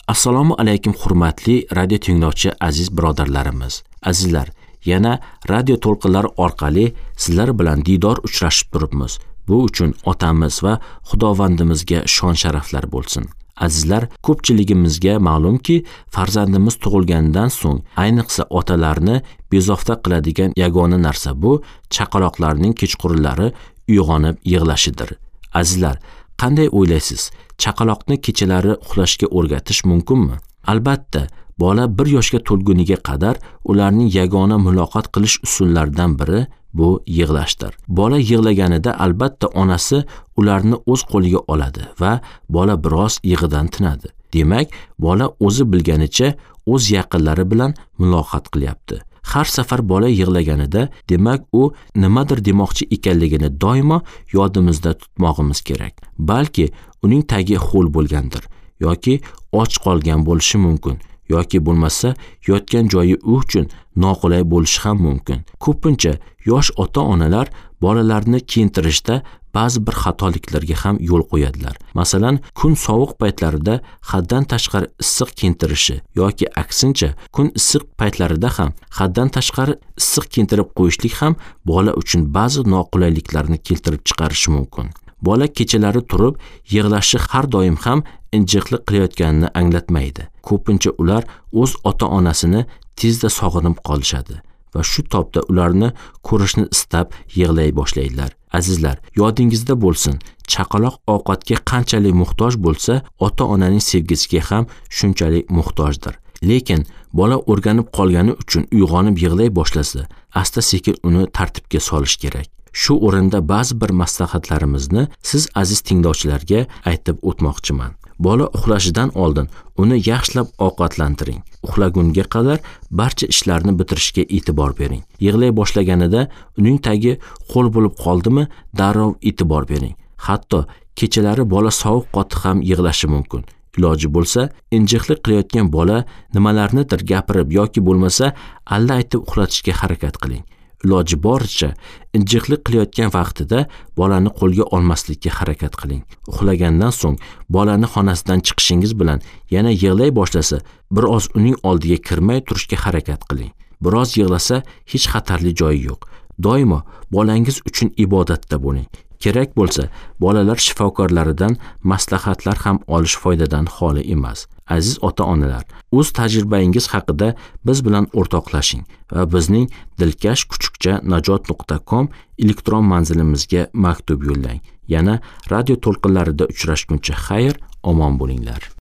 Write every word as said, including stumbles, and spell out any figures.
Assalomu alaykum hurmatli radio tinglovchi aziz birodarlarimiz. Azizlar, yana radio to'lqinlari orqali sizlar bilan diydor uchrashib turibmiz. Bu uchun otamiz va Xudovandimizga shon sharaflar bo'lsin. Azizlar, ko'pchiligimizga ma'lumki, farzandimiz tug'ilgandan so'ng, ayniqsa otalarni bezovta qiladigan yagona narsa bu chaqaloqlarning kechqurunlari uyg'onib yig'lashidir. Azizlar, qanday o'ylaysiz? Chaqaloqni kechalari uxlashga o'rgatish mumkinmi? Albatta, bola bir yoshga to'lguniga qadar ularning yagona muloqot qilish usullaridan biri bu yig'lashdir. Bola yig'laganida albatta onasi ularni o'z qo'liga oladi va bola biroz yig'idan tinadi. Demak, bola o'zi bilganicha o'z yaqinlari bilan muloqot qilyapti. Har safar bola yig'laganida, demak u nimadir demoqchi ekanligini doimo yodimizda tutmog'imiz kerak. Balki uning tagi ho'l bo'lgandir yoki och qolgan bo'lishi mumkin, yoki bo'lmasa yotgan joyi u uchun noqulay bo'lishi ham mumkin. Ko'pincha yosh ota-onalar bolalarni kiyintirishda ba'zi bir xatoliklarga ham yo'l qo'yadilar. Masalan, kun sovuq paytlarida haddan tashqari issiq kiyintirishi yoki aksincha, kun issiq paytlarida ham haddan tashqari issiq kiyintirib qo'yishlik ham bola uchun ba'zi noqulayliklarni keltirib chiqarishi mumkin. Bola kechalari turib yig'lashi har doim ham injiqlik qilayotganini anglatmaydi. Ko'pincha ular o'z ota-onasini tezda sog'inib qolishadi va shu topda ularni ko'rishni istab yig'lay boshlaydilar. Azizlar, yodingizda bo'lsin, chaqaloq ovqatga qanchalik muhtoj bo'lsa, ota-onaning sevgisiga ham shunchalik muhtojdir. Lekin bola o'rganib qolgani uchun uyg'onib yig'lay boshlasa, asta-sekin uni tartibga solish kerak. Shu o'rinda ba'zi bir maslahatlarimizni siz aziz tinglovchilarga aytib o'tmoqchiman. Bola uxlashidan oldin uni yaxshilab ovqatlantiring. Uxlagunga qadar barcha ishlarni bitirishga e'tibor bering. Yig'lay boshlaganida uning tagi qo'l bo'lib qoldimi, darrov e'tibor bering. Hatto kechalari bola sovuq qotib ham yig'lashi mumkin. Iloji bo'lsa, injiqlik qilayotgan bola nimalarnidir gapirib yoki bo'lmasa alla aytib uxlatishga harakat qiling. Iloji boricha injiqlik qilayotgan vaqtida bolani qo'lga olmaslikka harakat qiling. Uxlagandan so'ng bolani xonasidan chiqishingiz bilan yana yig'lay boshlasa, biroz uning oldiga kirmay turishga harakat qiling. Biroz yig'lasa hech xatarli joyi yo'q. Doimo bolangiz uchun ibodatda bo'ling. Kerak bo'lsa, bolalar shifokorlaridan maslahatlar ham olish foydadan xoli emas. Aziz ota-onalar, o'z tajribangiz haqida biz bilan o'rtoqlashing va bizning dilkash kuchukcha najot nuqta com elektron manzilimizga maktub yo'llang. Yana radio to'lqinlarida uchrashguncha xayr, omon bo'linglar.